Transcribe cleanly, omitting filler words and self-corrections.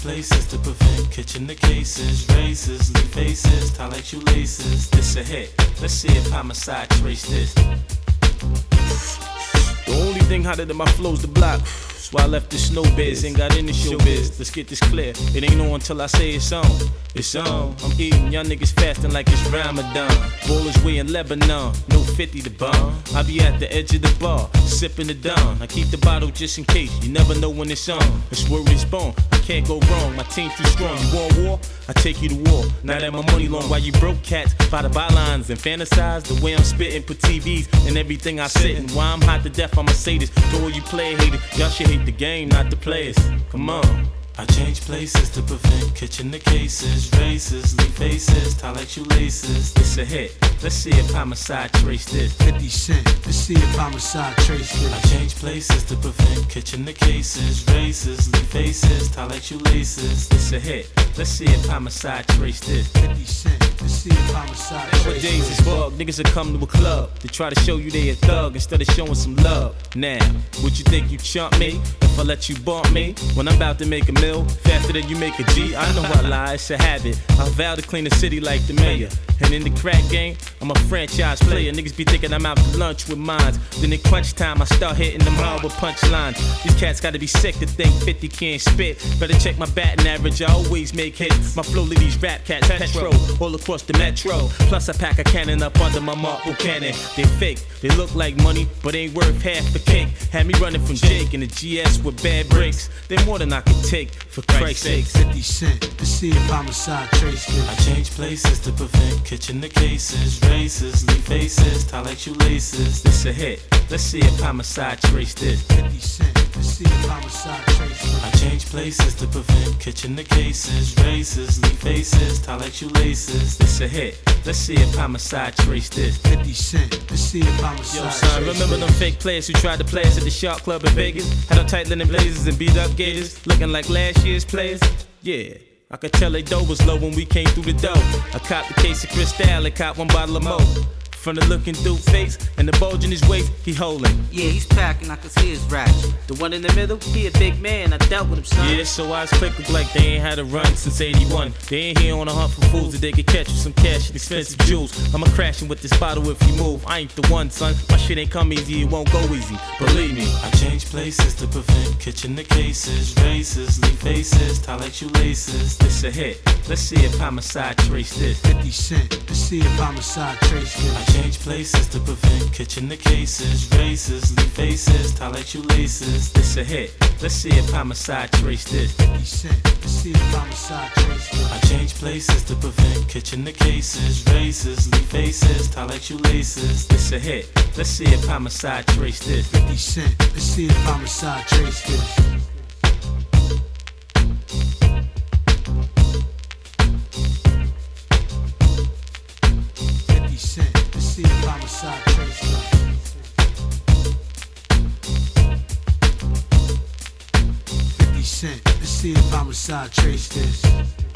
places to prevent catching the cases. Razors, leave faces, tie like shoelaces. This a hit, let's see if homicide trace this. The only thing hotter than my flow's the block. That's why I left the snow biz, ain't got in the showbiz. Let's get this clear, it ain't on until I say it's on. It's on, I'm eating, y'all niggas fasting like it's Ramadan. Ballers way in Lebanon, no 50 to bomb. I be at the edge of the bar, sipping the Dawn. I keep the bottle just in case, you never know when it's on. It's where it's born, I can't go wrong, my team too strong. You want war? I take you to war. Now that my money long, while you broke cats by the bylines and fantasize the way I'm spitting, put TVs in everything I sit in. Why I'm hot to death, I'ma say this to all you player haters. Y'all should hate the game, not the players. Come on. I change places to prevent catching the cases. Razors, leave faces, tie like shoelaces. It's a hit, let's see if homicide trace this. 50 Cent, let's see if homicide trace this. I change places to prevent catching the cases. Razors, leave faces, tie like shoelaces. It's a hit, let's see if homicide trace this. 50 Cent, let's see if homicide trace this. Nowadays it's bug, niggas will come to a club to try to show you they a thug instead of showing some love. Now, would you think you chump me if I let you bump me when I'm about to make a million? Faster than you make a G, I know I lie, it's a habit. I vow to clean the city like the mayor. And in the crack game, I'm a franchise player. Niggas be thinking I'm out to lunch with mines. Then in crunch time, I start hitting them hard with punchlines. These cats gotta be sick to think 50 can't spit. Better check my batting average, I always make hits. My flow leave these rap cats petro all across the metro. Plus I pack a cannon up under my marble cannon. They fake, they look like money, but ain't worth half a cake. Had me running from Jake in the GS with bad brakes. They're more than I can take, for Christ's sake. 50 Cent, let's see if homicide trace this. I change places to prevent catching the cases. Razors, leave faces, tie like shoelaces. This a hit, let's see if homicide trace this. 50 Cent, let's see if homicide trace this. I change places to prevent catching the cases. Razors, leave faces, tie like shoelaces. This a hit, let's see if homicide trace this. 50 Cent, let's see if homicide Yo, son, trace remember this. them fake players who tried to play us at the Shark Club in Vegas? Had on tight linen blazers and beat up gators, looking like last year's players? Yeah, I could tell they dough was low when we came through the door. I copped a case of Cristal and copped one bottle of Mo. From the looking through face and the bulge in his waist, he holding. Yeah, he's packing, I can see his ratchet. The one in the middle, he a big man, I dealt with him, son. Yeah, so I was quick look like they ain't had a run since 81. They ain't here on a hunt for fools that they could catch with some cash and expensive jewels. I'ma crashing with this bottle if you move. I ain't the one, son. My shit ain't come easy, it won't go easy. Believe me. I change places to prevent catching the cases. Razors, leave faces, tie like shoelaces. This a hit, let's see if homicide trace this. 50 Cent, let's see if homicide trace this. I change places to prevent catching the cases. Razors, leave faces, tie like shoelaces. This a hit, let's see if homicide trace this. 50 Cent, let's see if homicide trace this. I change places to prevent catching the cases. Razors, leave faces, tie like shoelaces. This a hit, let's see if homicide trace this. 50 Cent, let's see if homicide trace this. 50 Cent, let's see if homicide trace this. 50 Cent, let's see if homicide trace this.